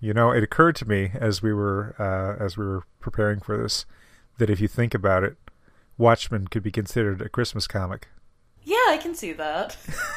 You know, it occurred to me as we were preparing for this that if you think about it, Watchmen could be considered a Christmas comic. Yeah, I can see that.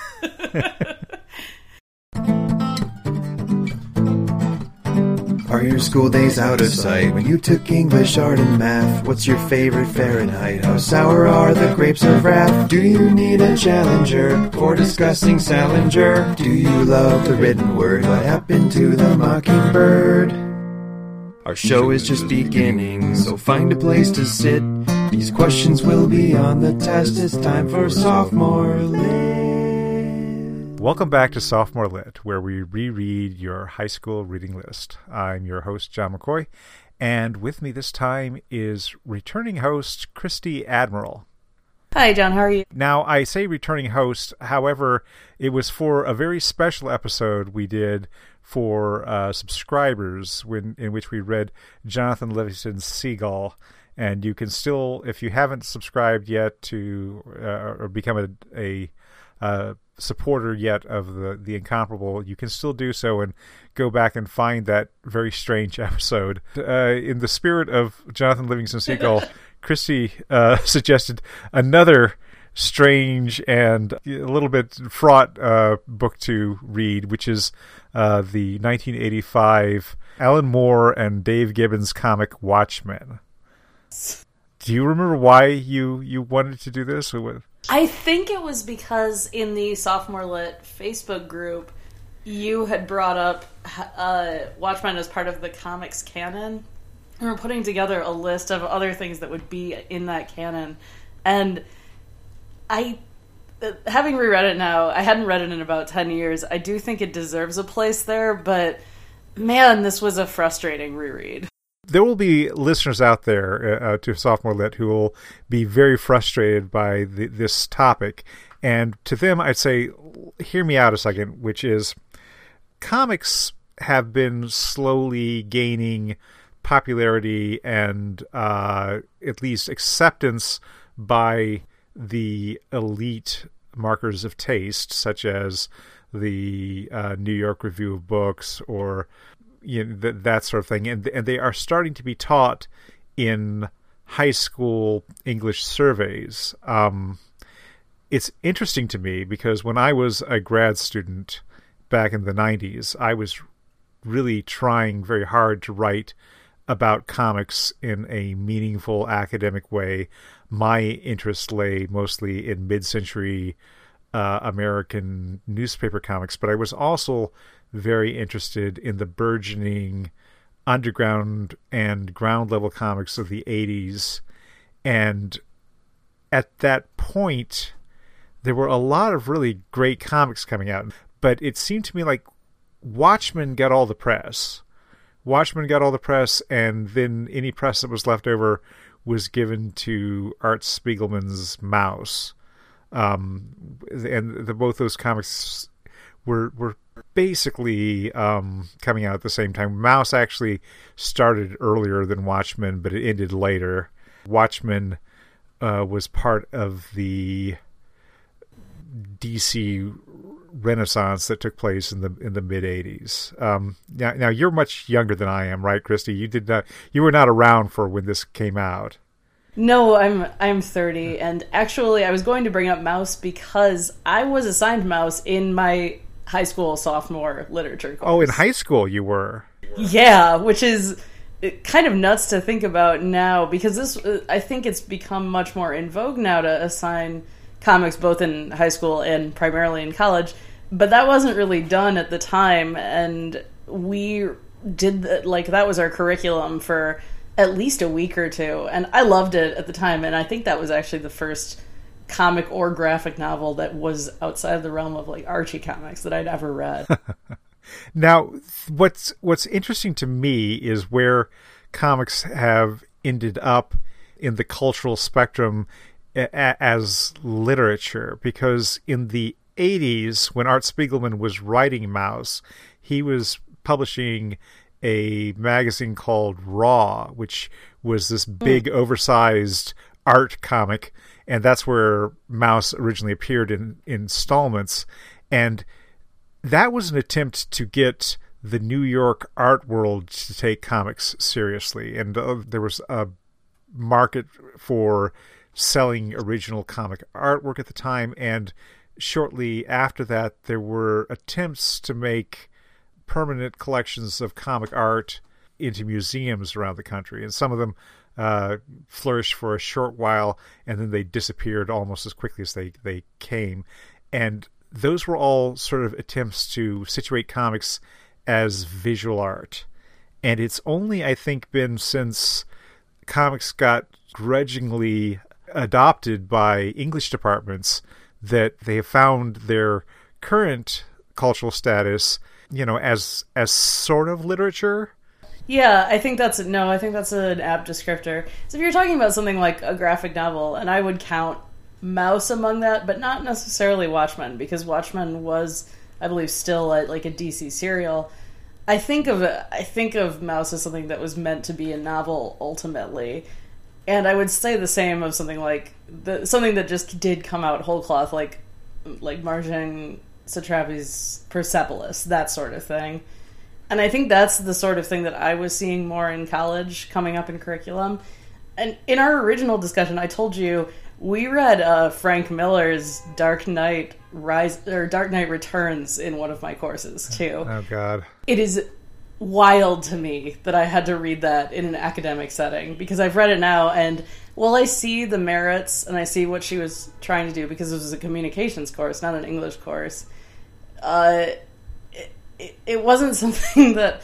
Are your school days out of sight? When you took English, art, and math, what's your favorite Fahrenheit? How sour are the grapes of wrath? Do you need a challenger for discussing Salinger? Do you love the written word? What happened to the mockingbird? Our show is just beginning, so find a place to sit. These questions will be on the test. It's time for Sophomore Lit. Welcome back to Sophomore Lit, where we reread your high school reading list. I'm your host, John McCoy, and with me this time is returning host, Christy Admiral. Hi, John. How are you? Now, I say returning host, however, it was for a very special episode we did for subscribers in which we read Jonathan Livingston's Seagull. And you can still, if you haven't subscribed yet to or become a supporter yet of the Incomparable, you can still do so and go back and find that very strange episode. In the spirit of Jonathan Livingston Seagull, Christy suggested another strange and a little bit fraught book to read, which is the 1985 Alan Moore and Dave Gibbons comic Watchmen. Do you remember why you wanted to do this? I think it was because in the Sophomore Lit Facebook group, you had brought up Watchmen as part of the comics canon. And we're putting together a list of other things that would be in that canon. And having reread it now, I hadn't read it in about 10 years. I do think it deserves a place there, but man, this was a frustrating reread. There will be listeners out there to Sophomore Lit who will be very frustrated by this topic. And to them, I'd say, hear me out a second, which is comics have been slowly gaining popularity and at least acceptance by the elite markers of taste, such as the New York Review of Books or that sort of thing, and they are starting to be taught in high school English surveys. It's interesting to me because when I was a grad student back in the 90s, I was really trying very hard to write about comics in a meaningful academic way. My interest lay mostly in mid-century American newspaper comics, but I was also very interested in the burgeoning underground and ground level comics of the 80s. And at that point, there were a lot of really great comics coming out. But it seemed to me like Watchmen got all the press. And then any press that was left over was given to Art Spiegelman's Mouse. And both those comics were basically coming out at the same time. Mouse actually started earlier than Watchmen, but it ended later. Watchmen was part of the DC Renaissance that took place in the mid '80s. Now you're much younger than I am, right, Christy? You were not around for when this came out. No, I'm 30, and actually I was going to bring up Mouse because I was assigned Mouse in my high school sophomore literature course. Oh, in high school you were? Yeah, which is kind of nuts to think about now, because I think it's become much more in vogue now to assign comics both in high school and primarily in college, but that wasn't really done at the time, and we did that was our curriculum for at least a week or two, and I loved it at the time, and I think that was actually the first comic or graphic novel that was outside of the realm of like Archie comics that I'd ever read. Now, what's interesting to me is where comics have ended up in the cultural spectrum as literature, because in the 80s, when Art Spiegelman was writing Mouse, he was publishing a magazine called Raw, which was this big, oversized art comic, and that's where Mouse originally appeared in installments. And that was an attempt to get the New York art world to take comics seriously, and there was a market for selling original comic artwork at the time, and shortly after that there were attempts to make permanent collections of comic art into museums around the country, and some of them flourished for a short while, and then they disappeared almost as quickly as they came. And those were all sort of attempts to situate comics as visual art. And it's only, I think, been since comics got grudgingly adopted by English departments that they have found their current cultural status, as sort of literature. Yeah, I think that's an apt descriptor. So if you're talking about something like a graphic novel, and I would count Mouse among that, but not necessarily Watchmen, because Watchmen was, I believe, still like a DC serial. I think of Mouse as something that was meant to be a novel ultimately, and I would say the same of something like something that just did come out whole cloth, like Marjane Satrapi's Persepolis, that sort of thing. And I think that's the sort of thing that I was seeing more in college, coming up in curriculum. And in our original discussion, I told you we read Frank Miller's Dark Knight Returns in one of my courses too. Oh God! It is wild to me that I had to read that in an academic setting, because I've read it now, and while I see the merits and I see what she was trying to do, because this was a communications course, not an English course, it wasn't something that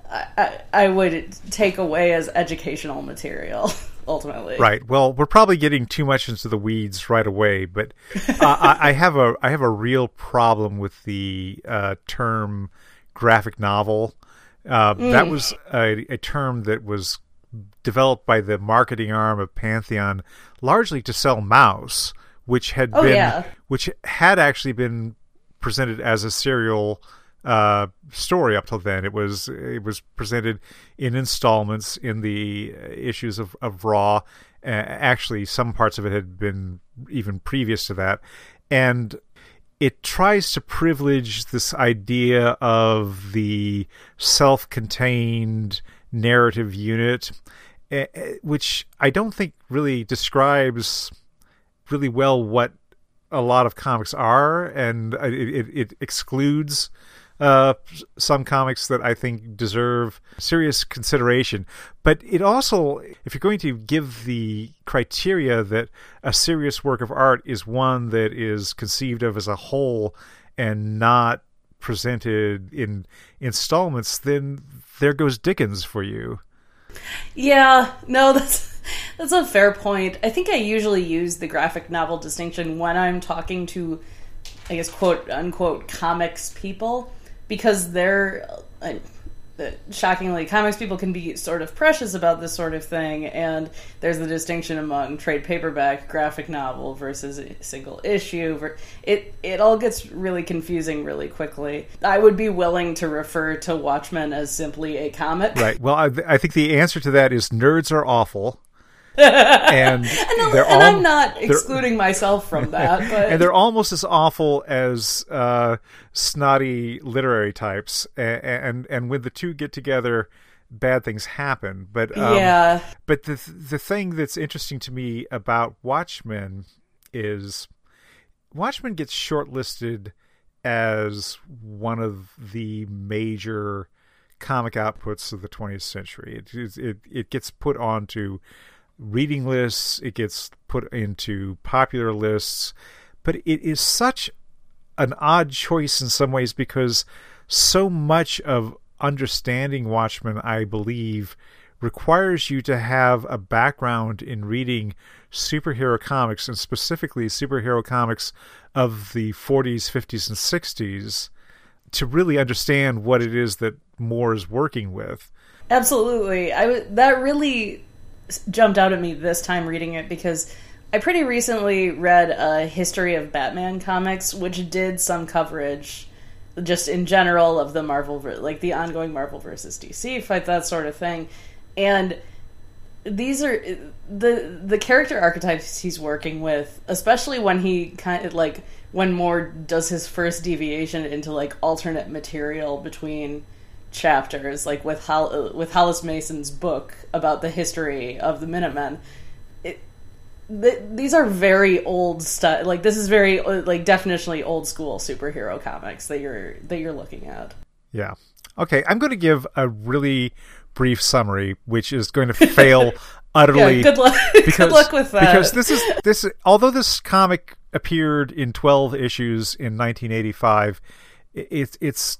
I would take away as educational material, ultimately. Right. Well, we're probably getting too much into the weeds right away, but I have a real problem with the term graphic novel. That was a term that was developed by the marketing arm of Pantheon, largely to sell Mouse, which had actually been presented as a serial story up till then. It was presented in installments in the issues of Raw. Actually, some parts of it had been even previous to that, and it tries to privilege this idea of the self-contained narrative unit, which I don't think really describes really well what a lot of comics are, and it excludes some comics that I think deserve serious consideration. But it also, if you're going to give the criteria that a serious work of art is one that is conceived of as a whole and not presented in installments, then there goes Dickens for you. Yeah, no, that's a fair point. I think I usually use the graphic novel distinction when I'm talking to, I guess, quote unquote, comics people, because they're, shockingly, comics people can be sort of precious about this sort of thing, and there's the distinction among trade paperback graphic novel versus a single issue. It all gets really confusing really quickly. I would be willing to refer to Watchmen as simply a comic. Right. Well, I think the answer to that is nerds are awful. and I'm not excluding myself from that, but and they're almost as awful as snotty literary types, and when the two get together, bad things happen. But but the thing that's interesting to me about Watchmen is Watchmen gets shortlisted as one of the major comic outputs of the 20th century. It gets put onto reading lists, it gets put into popular lists, but it is such an odd choice in some ways, because so much of understanding Watchmen, I believe, requires you to have a background in reading superhero comics, and specifically superhero comics of the 40s, 50s, and 60s, to really understand what it is that Moore is working with. Absolutely. That really jumped out at me this time reading it, because I pretty recently read a history of Batman comics, which did some coverage just in general of the Marvel, like the ongoing Marvel versus DC fight, that sort of thing. And these are the character archetypes he's working with, especially when he kind of like when Moore does his first deviation into like alternate material between chapters, like with Hollis Mason's book about the history of the Minutemen. These are very old stuff. Like, this is very, like, definitionally old school superhero comics that you're looking at. Yeah. Okay, I'm going to give a really brief summary, which is going to fail utterly. Yeah, good luck. Good luck with that. Because this although this comic appeared in 12 issues in 1985, it's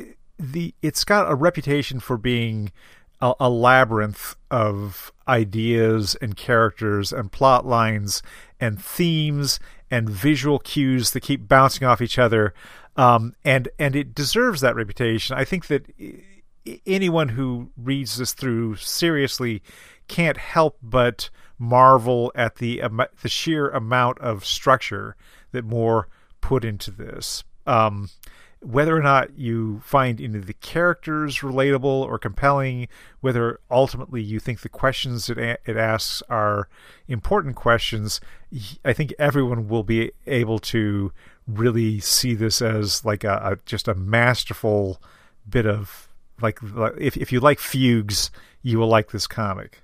got a reputation for being a labyrinth of ideas and characters and plot lines and themes and visual cues that keep bouncing off each other, and it deserves that reputation. I think that anyone who reads this through seriously can't help but marvel at the sheer amount of structure that Moore put into this. Whether or not you find any of the characters relatable or compelling, whether ultimately you think the questions it asks are important questions, I think everyone will be able to really see this as like just a masterful bit of, like if you like fugues, you will like this comic.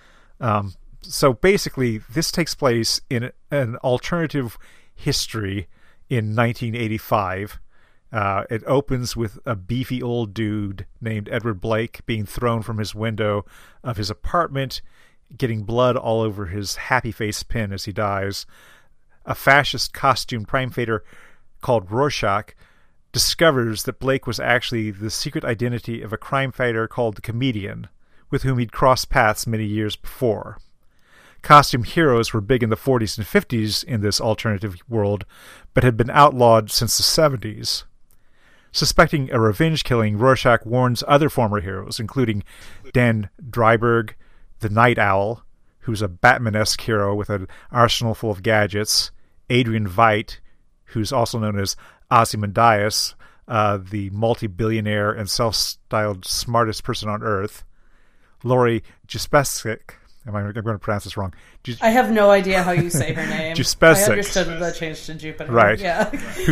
So basically, this takes place in an alternative history in 1985. It opens with a beefy old dude named Edward Blake being thrown from his window of his apartment, getting blood all over his happy face pin as he dies. A fascist costumed crime fighter called Rorschach discovers that Blake was actually the secret identity of a crime fighter called the Comedian, with whom he'd crossed paths many years before. Costume heroes were big in the 40s and 50s in this alternative world, but had been outlawed since the 70s. Suspecting a revenge killing, Rorschach warns other former heroes, including Dan Dreiberg, the Night Owl, who's a Batman-esque hero with an arsenal full of gadgets, Adrian Veidt, who's also known as Ozymandias, the multi-billionaire and self-styled smartest person on Earth, Laurie Juspesic. I'm going to pronounce this wrong. I have no idea how you say her name. Juspesic. I understood that changed to Jupiter. Right. Yeah. Who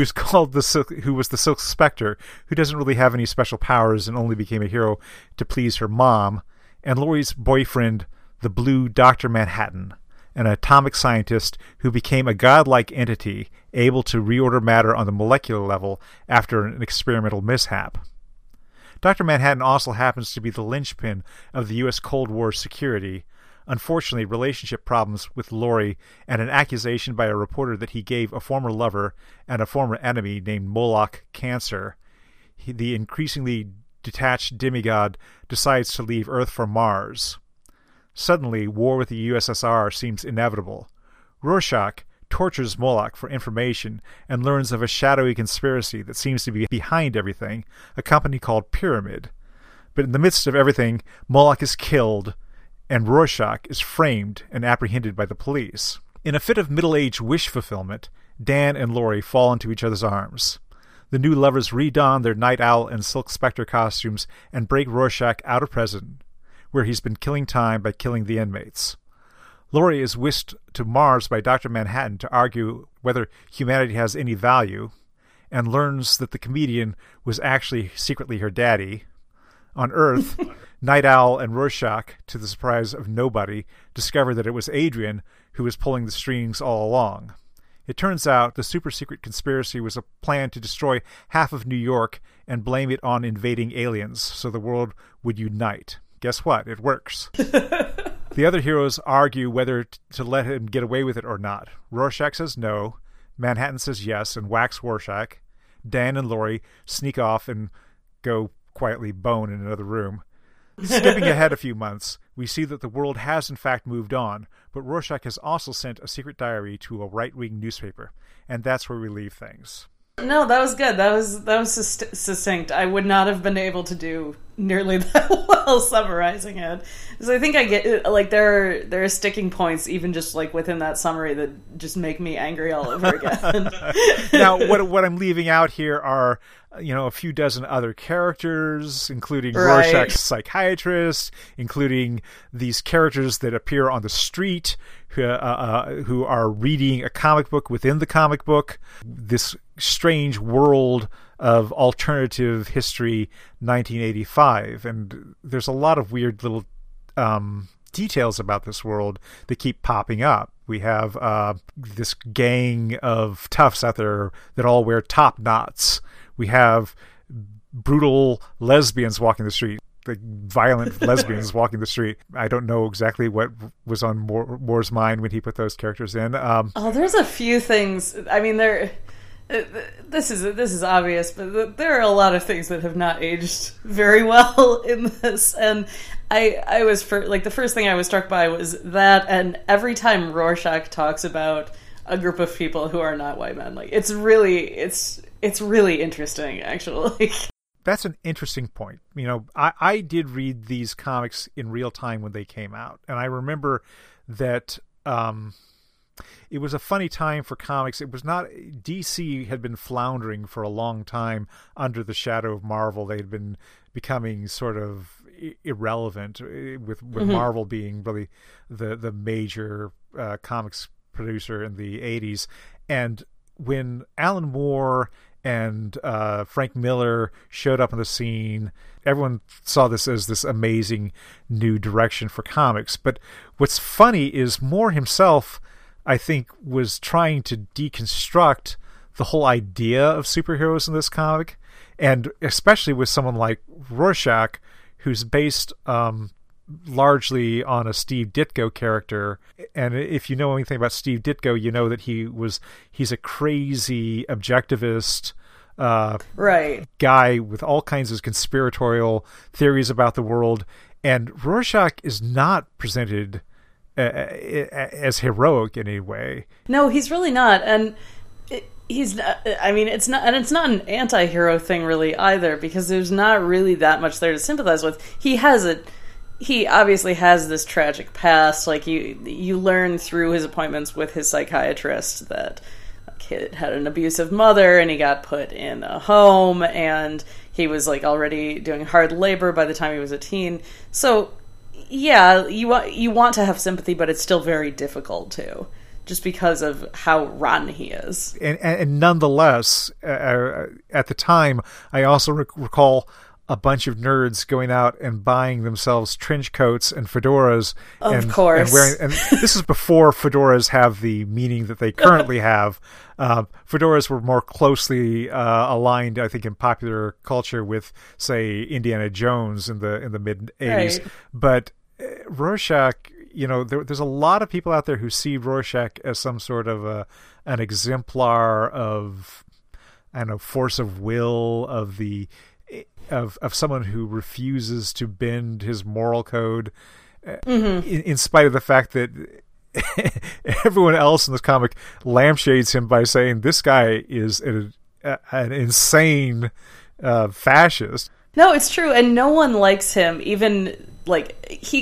was the Silk Spectre, who doesn't really have any special powers and only became a hero to please her mom, and Laurie's boyfriend, the Blue Dr. Manhattan, an atomic scientist who became a godlike entity able to reorder matter on the molecular level after an experimental mishap. Dr. Manhattan also happens to be the linchpin of the U.S. Cold War security. Unfortunately, relationship problems with Laurie and an accusation by a reporter that he gave a former lover and a former enemy named Moloch cancer. The increasingly detached demigod decides to leave Earth for Mars. Suddenly, war with the USSR seems inevitable. Rorschach tortures Moloch for information and learns of a shadowy conspiracy that seems to be behind everything, a company called Pyramid. But in the midst of everything, Moloch is killed, and Rorschach is framed and apprehended by the police. In a fit of middle-aged wish fulfillment, Dan and Laurie fall into each other's arms. The new lovers redon their Night Owl and Silk Spectre costumes and break Rorschach out of prison, where he's been killing time by killing the inmates. Laurie is whisked to Mars by Dr. Manhattan to argue whether humanity has any value, and learns that the Comedian was actually secretly her daddy. On Earth, Night Owl and Rorschach, to the surprise of nobody, discover that it was Adrian who was pulling the strings all along. It turns out the super-secret conspiracy was a plan to destroy half of New York and blame it on invading aliens so the world would unite. Guess what? It works. The other heroes argue whether to let him get away with it or not. Rorschach says no. Manhattan says yes and whacks Rorschach. Dan and Laurie sneak off and go quietly bone in another room. Skipping ahead a few months, we see that the world has in fact moved on, but Rorschach has also sent a secret diary to a right-wing newspaper, and that's where we leave things. No, that was good. That was succinct. I would not have been able to do nearly that well summarizing it, because I think I get, like, there are sticking points even just like within that summary that just make me angry all over again. Now, what I'm leaving out here are, a few dozen other characters, including Rorschach's psychiatrist, including these characters that appear on the street who are reading a comic book within the comic book. This strange world of Alternative History 1985, and there's a lot of weird little details about this world that keep popping up. We have this gang of toughs out there that all wear top knots. We have brutal lesbians walking the street, like violent lesbians walking the street. I don't know exactly what was on Moore's mind when he put those characters in. There's a few things. I mean, this is obvious, but there are a lot of things that have not aged very well in this. And I was the first thing I was struck by was that, and every time Rorschach talks about a group of people who are not white men, like it's really interesting, actually. That's an interesting point. You know, I did read these comics in real time when they came out, and I remember that it was a funny time for comics. It was not, DC had been floundering for a long time under the shadow of Marvel. They had been becoming sort of irrelevant, with Marvel being really the major comics producer in the 80s. And when Alan Moore and Frank Miller showed up on the scene, everyone saw this as this amazing new direction for comics. But what's funny is Moore himself, I think, was trying to deconstruct the whole idea of superheroes in this comic, and especially with someone like Rorschach, who's based largely on a Steve Ditko character. And if you know anything about Steve Ditko, you know that he's a crazy objectivist guy with all kinds of conspiratorial theories about the world. And Rorschach is not presented as heroic in any way. No, he's really not. And he's not, I mean, it's not an anti-hero thing really either, because there's not really that much there to sympathize with. He obviously has this tragic past. Like, you learn through his appointments with his psychiatrist that a kid had an abusive mother and he got put in a home, and he was like already doing hard labor by the time he was a teen. So yeah, you want to have sympathy, but it's still very difficult to, just because of how rotten he is. And nonetheless, at the time, I also recall a bunch of nerds going out and buying themselves trench coats and fedoras. Of course. And this is before fedoras have the meaning that they currently have. Fedoras were more closely aligned, I think, in popular culture with, say, Indiana Jones in the mid-'80s. Right. But Rorschach, you know, there's a lot of people out there who see Rorschach as some sort of an exemplar of, I don't know, force of will, of someone who refuses to bend his moral code, in spite of the fact that everyone else in this comic lampshades him by saying this guy is an insane fascist. No, it's true, and no one likes him. Even like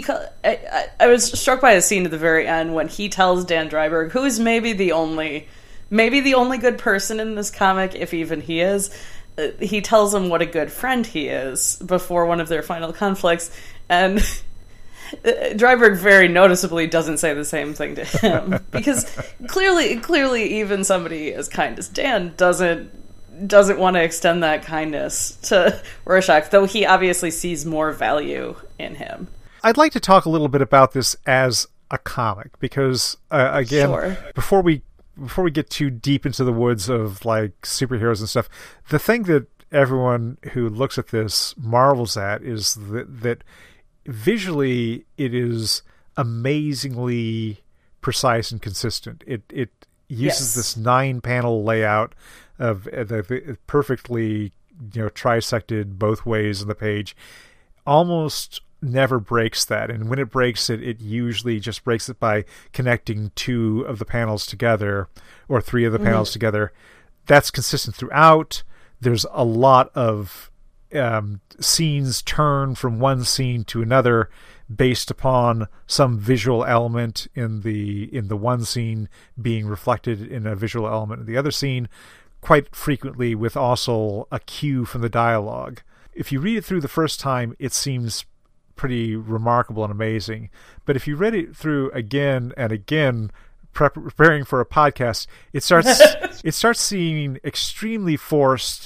I was struck by a scene at the very end when he tells Dan Dreiberg, who is maybe the only good person in this comic, if even he is. He tells him what a good friend he is before one of their final conflicts, and Dreiberg very noticeably doesn't say the same thing to him, because clearly even somebody as kind as Dan doesn't want to extend that kindness to Rorschach, though he obviously sees more value in him. I'd like to talk a little bit about this as a comic, because again, sure. before we get too deep into the woods of like superheroes and stuff, the thing that everyone who looks at this marvels at is that visually it is amazingly precise and consistent. It uses this 9-panel layout of the perfectly, you know, trisected both ways on the page. Almost never breaks that, and when it breaks it usually just breaks it by connecting 2 of the panels together or 3 of the panels together. That's consistent throughout. There's a lot of scenes turn from one scene to another based upon some visual element in the one scene being reflected in a visual element in the other scene, quite frequently with also a cue from the dialogue. If you read it through the first time, it seems pretty remarkable and amazing. But if you read it through again and again, preparing for a podcast, it starts seeming extremely forced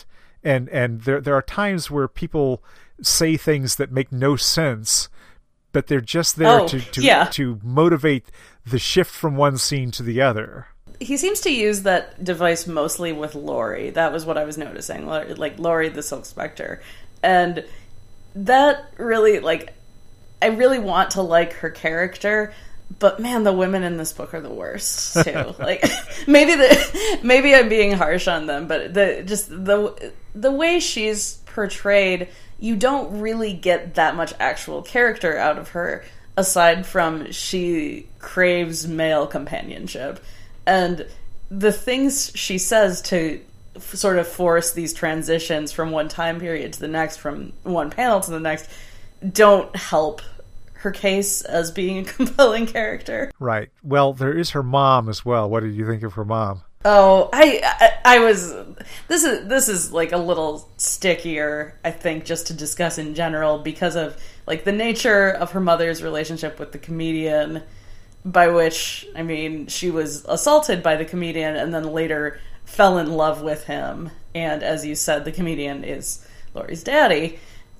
and there are times where people say things that make no sense, but they're just there to motivate the shift from one scene to the other. He seems to use that device mostly with Laurie. That was what I was noticing, like Laurie the Silk Spectre. And that really, like, I really want to like her character, but man, the women in this book are the worst too. Like, maybe I'm being harsh on them, but the way she's portrayed, you don't really get that much actual character out of her, aside from she craves male companionship. And the things she says to sort of force these transitions from one time period to the next, from one panel to the next, don't help her case as being a compelling character. Right. Well, there is her mom as well. What did you think of her mom? Oh, I was... This is like a little stickier, I think, just to discuss in general, because of like the nature of her mother's relationship with the comedian, by which, I mean, she was assaulted by the comedian and then later fell in love with him. And as you said, the comedian is Laurie's daddy.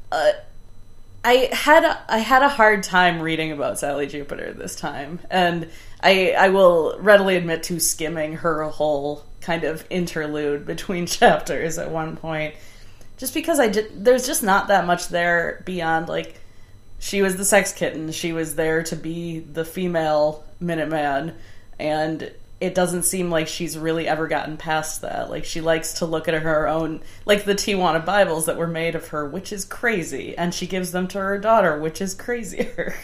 I had a hard time reading about Sally Jupiter this time, and I will readily admit to skimming her whole kind of interlude between chapters at one point, just because there's just not that much there beyond, like, she was the sex kitten, she was there to be the female Minuteman, and it doesn't seem like she's really ever gotten past that. Like, she likes to look at her own, like the Tijuana Bibles that were made of her, which is crazy, and she gives them to her daughter, which is crazier.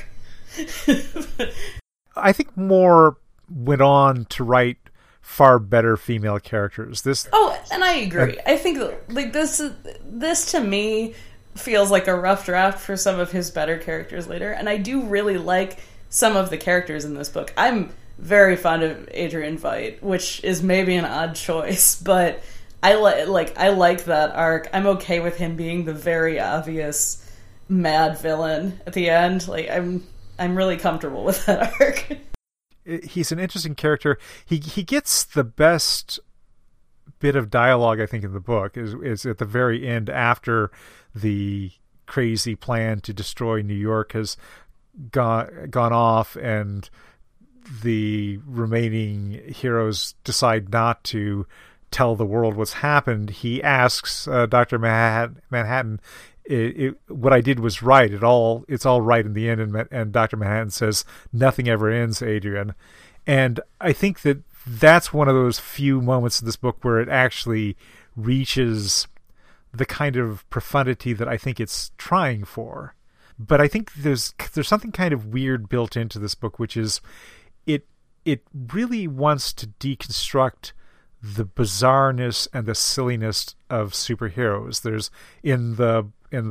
I think Moore went on to write far better female characters. And I agree. I think like this to me feels like a rough draft for some of his better characters later, and I do really like some of the characters in this book. I'm very fond of Adrian Veidt, which is maybe an odd choice, but I like that arc. I'm okay with him being the very obvious mad villain at the end. Like, I'm really comfortable with that arc. He's an interesting character. He gets the best bit of dialogue, I think, in the book is at the very end, after the crazy plan to destroy New York has gone off and the remaining heroes decide not to tell the world what's happened. He asks Dr. Manhattan, what I did was right. It's all right in the end. And Dr. Manhattan says, nothing ever ends, Adrian. And I think that's one of those few moments in this book where it actually reaches the kind of profundity that I think it's trying for. But I think there's something kind of weird built into this book, which is it really wants to deconstruct the bizarreness and the silliness of superheroes. There's in the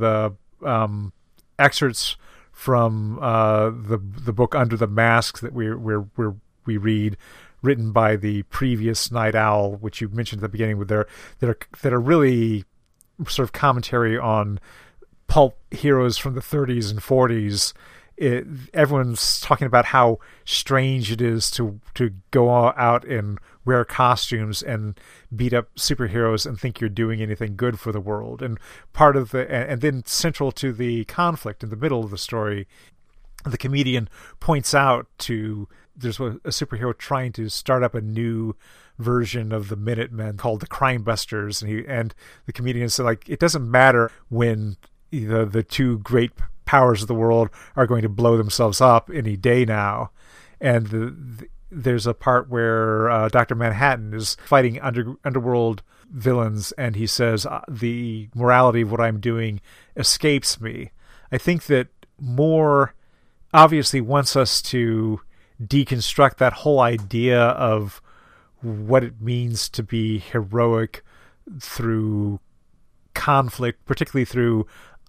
excerpts from the book Under the Mask that we read, written by the previous Night Owl, which you mentioned at the beginning, that are really sort of commentary on pulp heroes from the 30s and 40s. Everyone's talking about how strange it is to go out and wear costumes and beat up superheroes and think you're doing anything good for the world. And part of and then central to the conflict in the middle of the story, the comedian points out there's a superhero trying to start up a new version of the Minutemen called the Crime Busters, and the comedian said, like, it doesn't matter when the two great powers of the world are going to blow themselves up any day now. And there's a part where Dr. Manhattan is fighting underworld villains, and he says, the morality of what I'm doing escapes me. I think that Moore obviously wants us to deconstruct that whole idea of what it means to be heroic through conflict, particularly through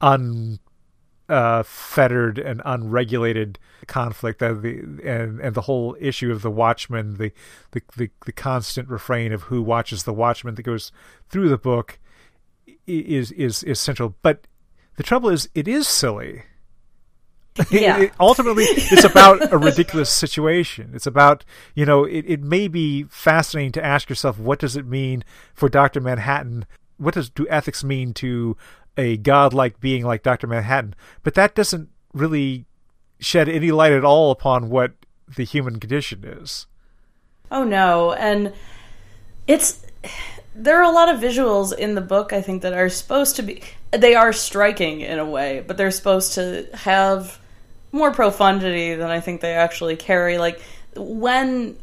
unfettered and unregulated conflict, and the whole issue of the Watchmen, the constant refrain of who watches the Watchmen that goes through the book is central. But the trouble is, it is silly. Yeah. Ultimately, it's about a ridiculous situation. It's about, it may be fascinating to ask yourself, what does it mean for Dr. Manhattan do ethics mean to a godlike being like Dr. Manhattan? But that doesn't really shed any light at all upon what the human condition is. Oh no, and there are a lot of visuals in the book, I think, that are supposed to be, they are striking in a way, but they're supposed to have more profundity than I think they actually carry. Like, when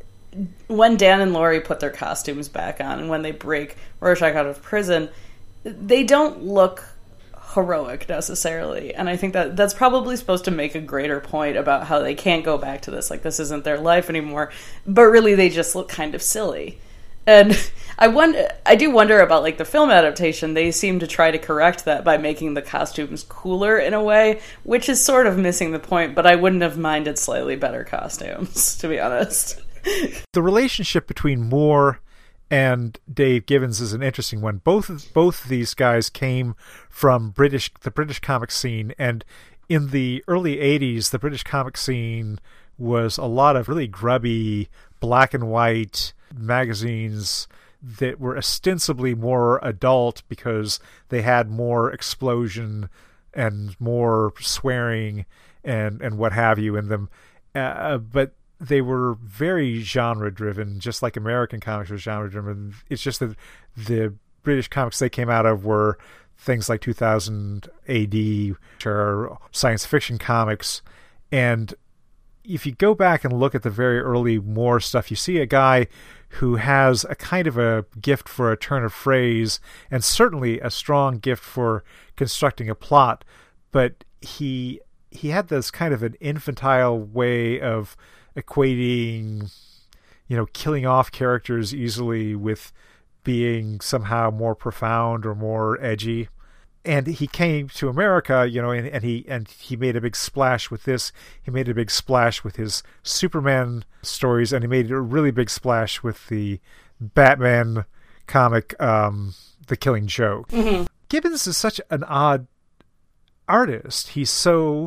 Dan and Laurie put their costumes back on and when they break Rorschach out of prison, they don't look heroic necessarily. And I think that that's probably supposed to make a greater point about how they can't go back to this. Like, this isn't their life anymore. But really, they just look kind of silly. And I do wonder about, like, the film adaptation. They seem to try to correct that by making the costumes cooler in a way, which is sort of missing the point, but I wouldn't have minded slightly better costumes, to be honest. The relationship between Moore and Dave Gibbons is an interesting one. Both of these guys came from the British comic scene, and in the early 80s, the British comic scene was a lot of really grubby black and white magazines that were ostensibly more adult because they had more explosion and more swearing and what have you in them. But they were very genre-driven, just like American comics were genre-driven. It's just that the British comics they came out of were things like 2000 AD, which are science fiction comics. And if you go back and look at the very early Moore stuff, you see a guy who has a kind of a gift for a turn of phrase and certainly a strong gift for constructing a plot. But he had this kind of an infantile way of equating, killing off characters easily with being somehow more profound or more edgy. And he came to America, and he made a big splash with this. He made a big splash with his Superman stories, and he made a really big splash with the Batman comic, The Killing Joke. Mm-hmm. Gibbons is such an odd artist. He's so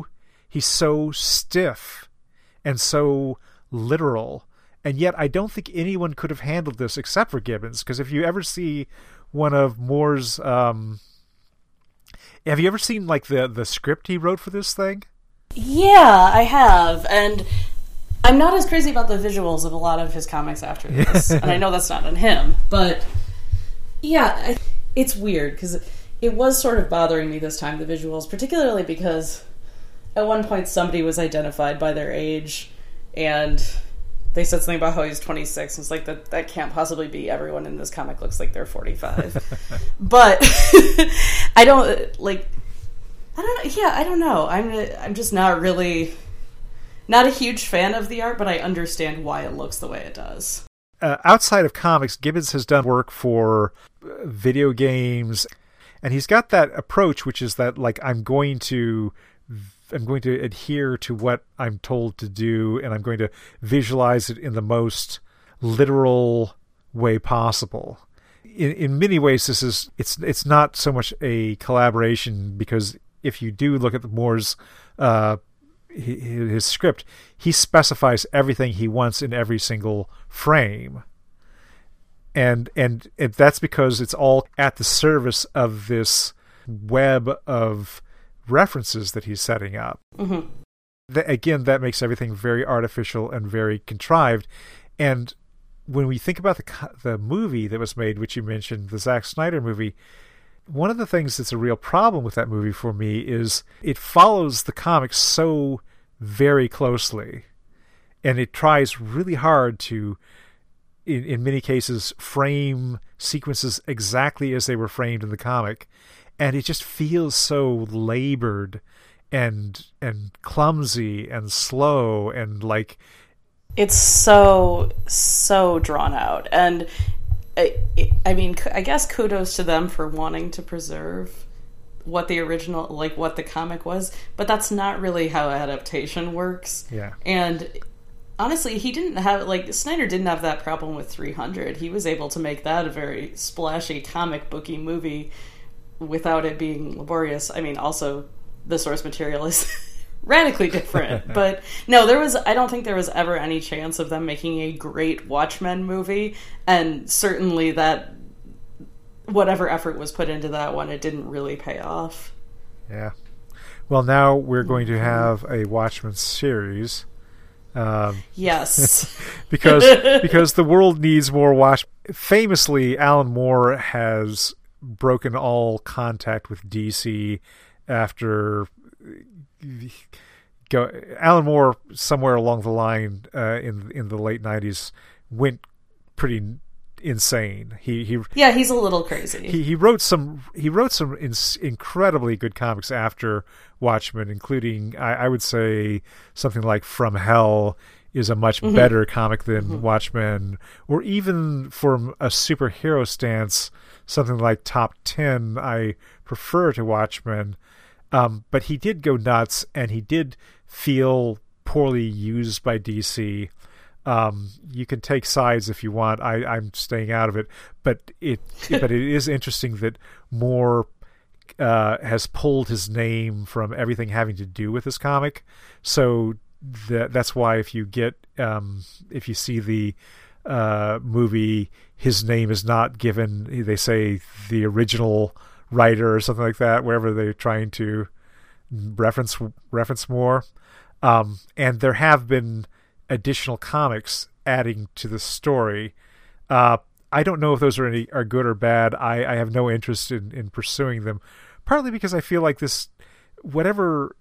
stiff and so literal, and yet I don't think anyone could have handled this except for Gibbons. Because if you ever see one of Moore's have you ever seen, like, the script he wrote for this thing? Yeah, I have. And I'm not as crazy about the visuals of a lot of his comics after this. And I know that's not on him. But, yeah, it's weird, because it was sort of bothering me this time, the visuals, particularly because at one point somebody was identified by their age, and they said something about how he's 26, and it's like, that can't possibly be. Everyone in this comic looks like they're 45. But I don't know. I'm just not a huge fan of the art, but I understand why it looks the way it does. Outside of comics, Gibbons has done work for video games, and he's got that approach, which is that, like, I'm going to adhere to what I'm told to do, and I'm going to visualize it in the most literal way possible. In many ways, it's not so much a collaboration, because if you do look at Moore's his script, he specifies everything he wants in every single frame, and that's because it's all at the service of this web of references that he's setting up. Mm-hmm. Again, that makes everything very artificial and very contrived. And when we think about the movie that was made, which you mentioned, the Zack Snyder movie, one of the things that's a real problem with that movie for me is it follows the comics so very closely, and it tries really hard to, in many cases, frame sequences exactly as they were framed in the comic. And it just feels so labored and clumsy and slow, and like it's so drawn out. And I mean, I guess kudos to them for wanting to preserve what the original, like what the comic was, but that's not really how adaptation works. Yeah. And honestly, Snyder didn't have that problem with 300. He was able to make that a very splashy comic booky movie without it being laborious. I mean, also the source material is radically different. But no, I don't think there was ever any chance of them making a great Watchmen movie, and certainly that whatever effort was put into that one, it didn't really pay off. Yeah. Well, now we're going to have a Watchmen series. Yes. because the world needs more Watchmen. Famously, Alan Moore has broken all contact with DC after Alan Moore, somewhere along the line in the late 90s, went pretty insane. He's a little crazy. He wrote some incredibly good comics after Watchmen, including I would say something like From Hell is a much better comic than Watchmen, or even from a superhero stance, something like Top 10 I prefer to Watchmen. But he did go nuts, and he did feel poorly used by DC. You can take sides if you want. I'm staying out of it, but it is interesting that Moore has pulled his name from everything having to do with this comic. So that's why if you see the movie, his name is not given. They say the original writer or something like that, wherever they're trying to reference Moore. And there have been additional comics adding to the story. I don't know if those are good or bad. I have no interest in pursuing them, partly because I feel like this, whatever.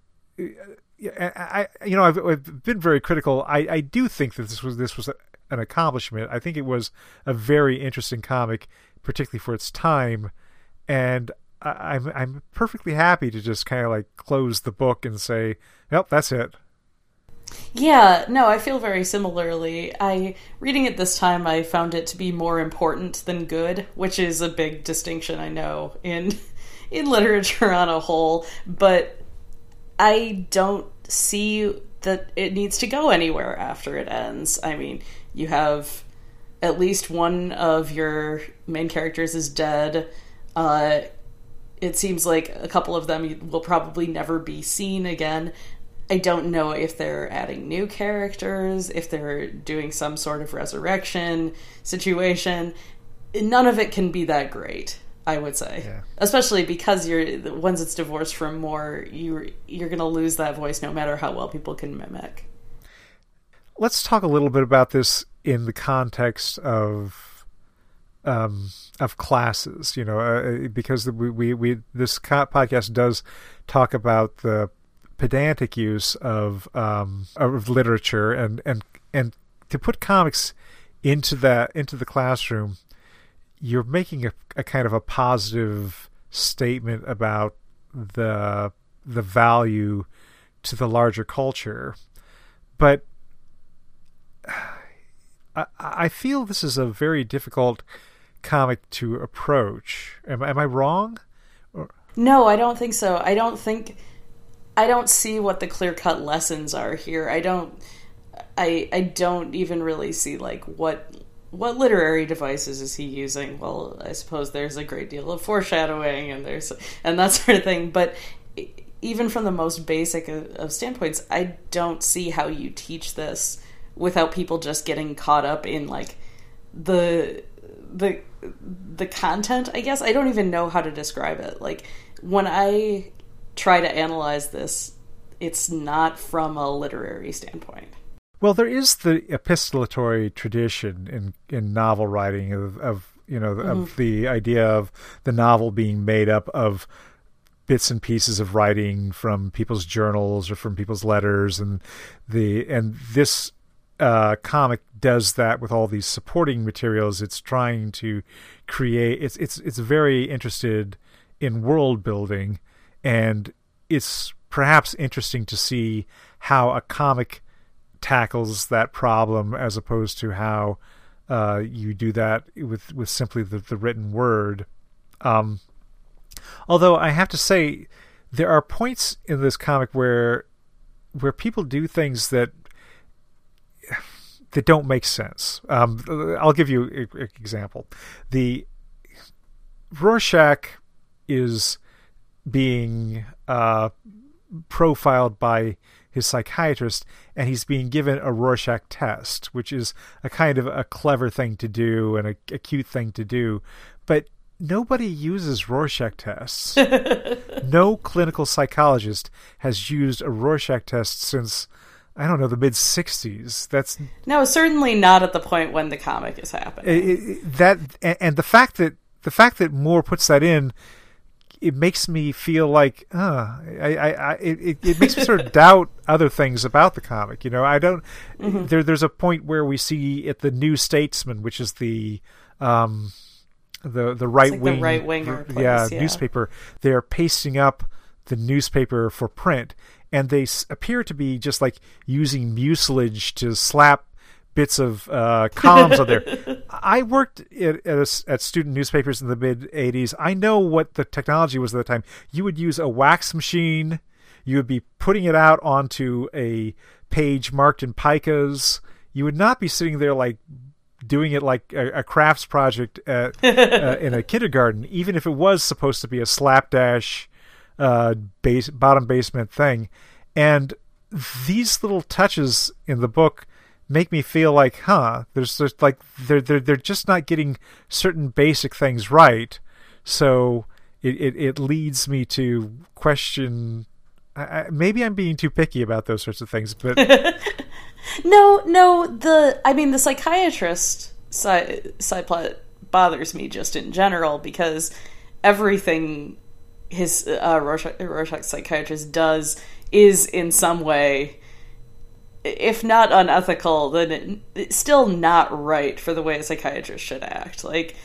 I've been very critical. I do think that this was an accomplishment. I think it was a very interesting comic, particularly for its time, and I'm perfectly happy to just kind of like close the book and say, "Well, that's it." Yeah, no, I feel very similarly. Reading it this time, I found it to be more important than good, which is a big distinction, I know, in literature on a whole, but I don't see that it needs to go anywhere after it ends. I mean, you have at least one of your main characters is dead. It seems like a couple of them will probably never be seen again. I don't know if they're adding new characters, if they're doing some sort of resurrection situation. None of it can be that great, I would say. Yeah. Especially because once it's divorced from Moore, you're going to lose that voice no matter how well people can mimic. Let's talk a little bit about this in the context of classes, because we this podcast does talk about the pedantic use of literature, and to put comics into the classroom, you're making a kind of a positive statement about the value to the larger culture. But I feel this is a very difficult comic to approach. Am I wrong? No, I don't think so. I don't see what the clear-cut lessons are here. I don't even really see like what literary devices is he using. Well, I suppose there's a great deal of foreshadowing and that sort of thing, but even from the most basic of standpoints, I don't see how you teach this without people just getting caught up in like the content, I guess. I don't even know how to describe it. Like, when I try to analyze this, it's not from a literary standpoint. Well, there is the epistolatory tradition in novel writing of the idea of the novel being made up of bits and pieces of writing from people's journals or from people's letters, and this comic does that with all these supporting materials. It's trying to create. It's very interested in world building, and it's perhaps interesting to see how a comic tackles that problem as opposed to how you do that with simply the written word. Although I have to say, there are points in this comic where people do things that don't make sense. I'll give you an example. The Rorschach is being profiled by his psychiatrist, and he's being given a Rorschach test, which is a kind of a clever thing to do and a cute thing to do. But nobody uses Rorschach tests. No clinical psychologist has used a Rorschach test since, I don't know, the mid-'60s. That's no, certainly not at the point when the comic is happening. The fact that Moore puts that in, it makes me feel like it makes me sort of doubt other things about the comic. You know, I don't. Mm-hmm. There's a point where we see at the New Statesman, which is the right wing, the right winger, newspaper. They are pasting up the newspaper for print, and they appear to be just like using mucilage to slap bits of columns on there. I worked at student newspapers in the mid-'80s. I know what the technology was at the time. You would use a wax machine. You would be putting it out onto a page marked in picas. You would not be sitting there like doing it like a crafts project in a kindergarten, even if it was supposed to be a slapdash bottom basement thing. And these little touches in the book make me feel like, there's like they're just not getting certain basic things right. So it leads me to question. Maybe I'm being too picky about those sorts of things, but no. The psychiatrist side plot bothers me just in general because everything his Rorschach psychiatrist does is in some way, if not unethical, then it's still not right for the way a psychiatrist should act. Like,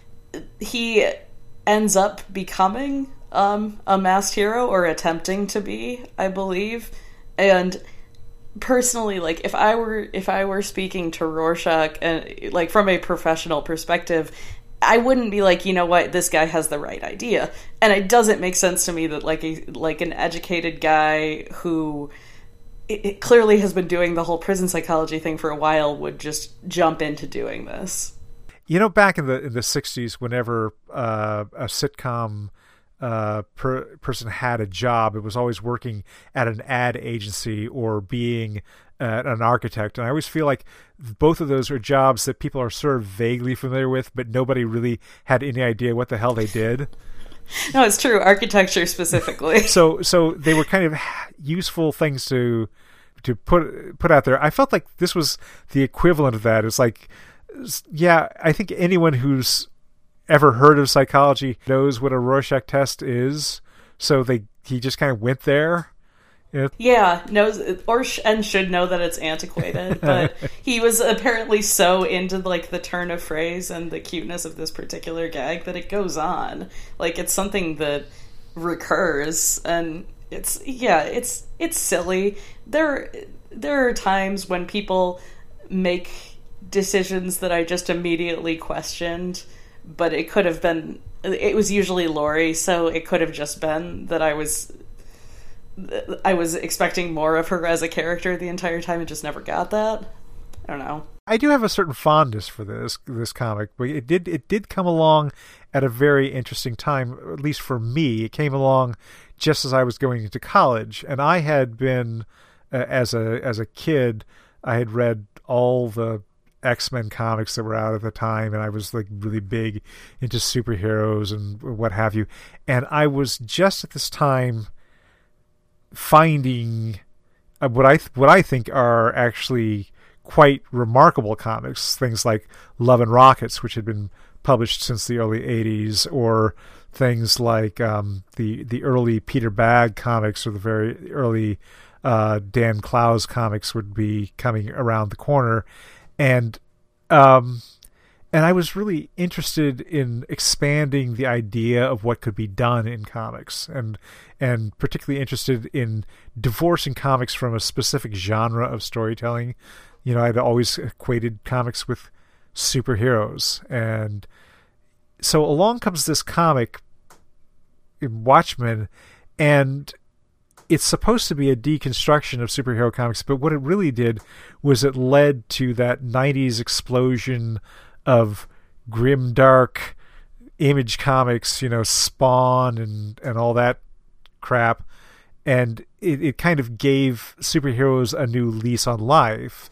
he ends up becoming a masked hero, or attempting to be, I believe. And personally, like, if I were speaking to Rorschach, and like from a professional perspective, I wouldn't be like, you know what, this guy has the right idea. And it doesn't make sense to me that like an educated guy who it clearly has been doing the whole prison psychology thing for a while would just jump into doing this. You know, back in the 60s, whenever a sitcom person had a job, it was always working at an ad agency or being an architect. And I always feel like both of those are jobs that people are sort of vaguely familiar with, but nobody really had any idea what the hell they did. No, it's true. Architecture specifically. So they were kind of useful things to put out there. I felt like this was the equivalent of that. It's like, yeah, I think anyone who's ever heard of psychology knows what a Rorschach test is. So he just kind of went there. Yeah, knows and should know that it's antiquated, but he was apparently so into like the turn of phrase and the cuteness of this particular gag that it goes on. Like, it's something that recurs, and it's silly. There are times when people make decisions that I just immediately questioned, but it was usually Laurie, so it could have just been that I was expecting more of her as a character the entire time and just never got that. I don't know. I do have a certain fondness for this comic, but it did come along at a very interesting time, at least for me. It came along just as I was going into college, and I had been as a kid, I had read all the X-Men comics that were out at the time, and I was like really big into superheroes and what have you. And I was just at this time finding what I think are actually quite remarkable comics, things like Love and Rockets, which had been published since the early 80s, or things like the early Peter Bagge comics, or the very early Dan Clowes comics would be coming around the corner. And I was really interested in expanding the idea of what could be done in comics, and particularly interested in divorcing comics from a specific genre of storytelling. You know, I'd always equated comics with superheroes. And so along comes this comic in Watchmen, and it's supposed to be a deconstruction of superhero comics, but what it really did was it led to that 90s explosion of grim, dark Image Comics, you know, Spawn and all that crap. And it kind of gave superheroes a new lease on life.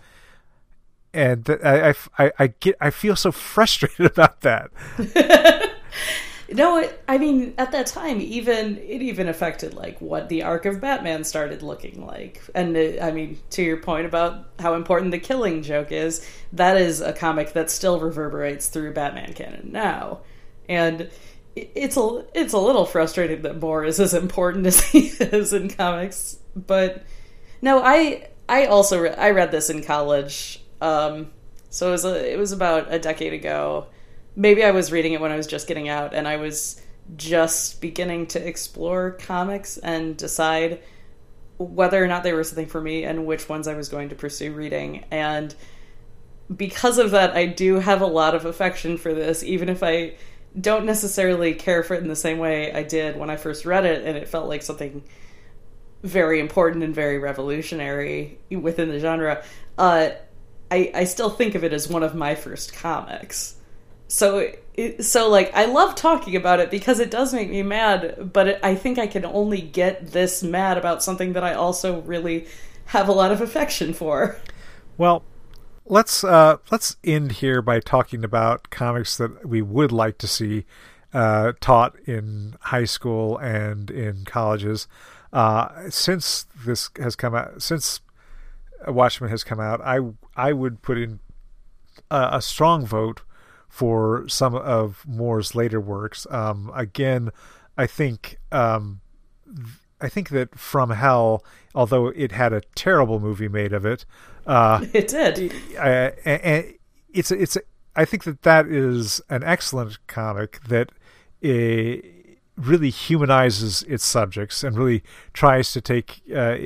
And I feel so frustrated about that. No, I mean, at that time, it even affected like what the arc of Batman started looking like. And I mean, to your point about how important the Killing Joke is, that is a comic that still reverberates through Batman canon now. And it's a little frustrating that Moore is as important as he is in comics. But no, I also I read this in college. So it was about a decade ago. Maybe I was reading it when I was just getting out, and I was just beginning to explore comics and decide whether or not they were something for me and which ones I was going to pursue reading. And because of that, I do have a lot of affection for this, even if I don't necessarily care for it in the same way I did when I first read it, and it felt like something very important and very revolutionary within the genre. I still think of it as one of my first comics. So like, I love talking about it because it does make me mad, but I think I can only get this mad about something that I also really have a lot of affection for. Well, let's end here by talking about comics that we would like to see taught in high school and in colleges. Since this has come out, since Watchmen has come out, I would put in a strong vote for some of Moore's later works. Again, I think that From Hell, although it had a terrible movie made of it, it did. And I think that is an excellent comic that really humanizes its subjects and really tries to take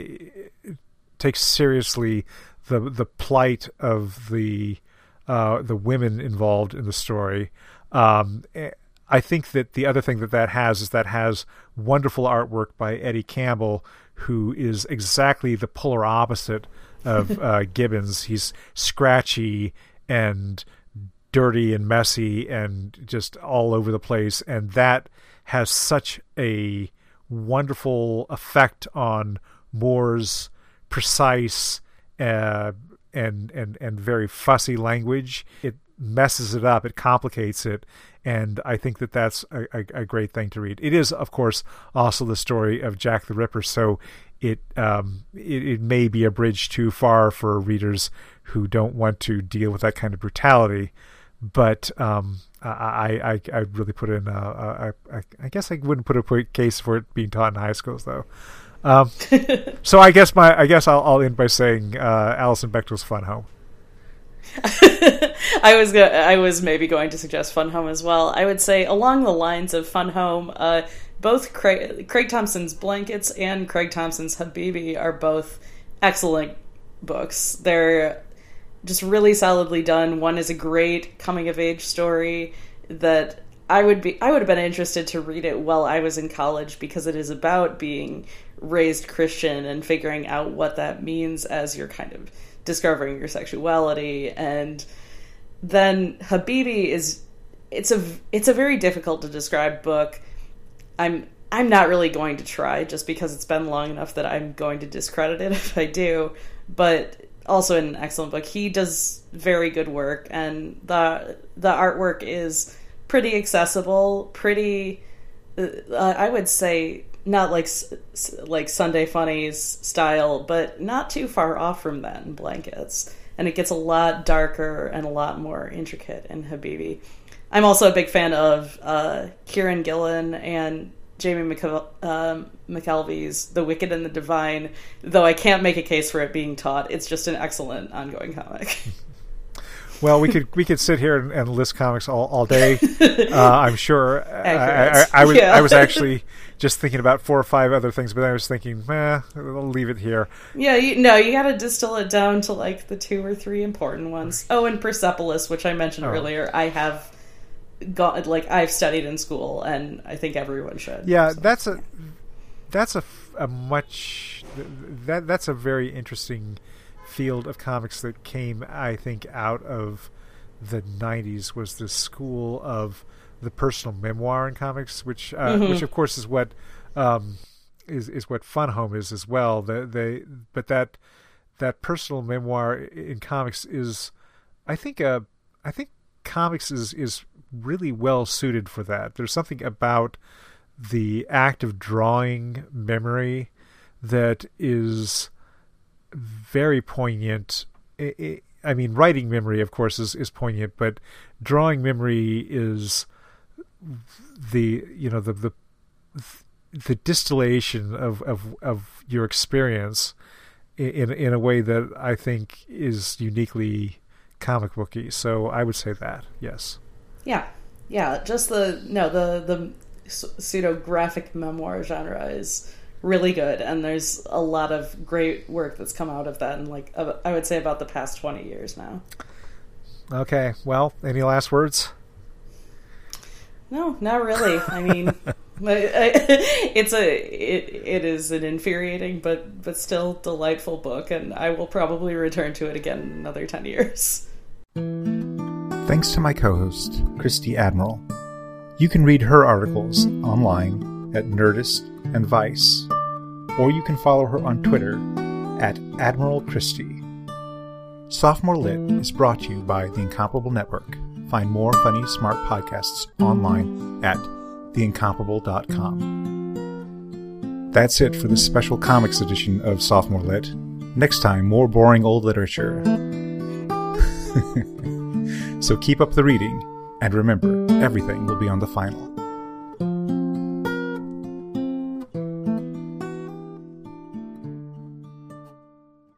seriously the plight of the women involved in the story. I think that the other thing that has is that has wonderful artwork by Eddie Campbell, who is exactly the polar opposite of Gibbons. He's scratchy and dirty and messy and just all over the place, and that has such a wonderful effect on Moore's precise and very fussy language. It messes it up, it complicates it, and I think that that's a great thing to read. It is, of course, also the story of Jack the Ripper, so it may be a bridge too far for readers who don't want to deal with that kind of brutality. But I really put in I guess I wouldn't put a case for it being taught in high schools though. So I guess I'll end by saying Alison Bechdel's Fun Home. I was maybe going to suggest Fun Home as well. I would say along the lines of Fun Home, both Craig Thompson's Blankets and Craig Thompson's Habibi are both excellent books. They're just really solidly done. One is a great coming of age story that I would have been interested to read it while I was in college, because it is about being raised Christian and figuring out what that means as you're kind of discovering your sexuality. And then Habibi it's a very difficult to describe book. I'm not really going to try, just because it's been long enough that I'm going to discredit it if I do, but also an excellent book. He does very good work, and the artwork is pretty accessible, pretty I would say not like Sunday Funnies style, but not too far off from that in Blankets. And it gets a lot darker and a lot more intricate in Habibi. I'm also a big fan of Kieran Gillen and Jamie McKelvey's The Wicked and the Divine, though I can't make a case for it being taught. It's just an excellent ongoing comic. Well, we could sit here and list comics all day. I'm sure. I was actually just thinking about 4 or 5 other things, but I was thinking, I'll leave it here. Yeah, you got to distill it down to like the 2 or 3 important ones. Oh, and Persepolis, which I mentioned earlier, I have I've studied in school, and I think everyone should. Yeah, so. that's a very interesting field of comics that came, I think, out of the 90s, was the school of the personal memoir in comics, which of course is what is what Fun Home is as well. But that personal memoir in comics is, I think comics is really well suited for that. There's something about the act of drawing memory that is very poignant. I mean, writing memory, of course, is poignant, but drawing memory is the distillation of your experience in a way that I think is uniquely comic booky. So I would say that, yes. Yeah. Just the pseudo graphic memoir genre is really good, and there's a lot of great work that's come out of that in, like, I would say about the past 20 years now. Okay, well, any last words? No, not really. I mean, it is an infuriating but still delightful book, and I will probably return to it again in another 10 years. Thanks to my co-host, Christy Admiral. You can read her articles online at Nerdist and Vice, or you can follow her on Twitter at Admiral Christie. Sophomore Lit is brought to you by The Incomparable Network. Find more funny, smart podcasts online at theincomparable.com. That's it for this special comics edition of Sophomore Lit. Next time, more boring old literature. So keep up the reading, and remember, everything will be on the final.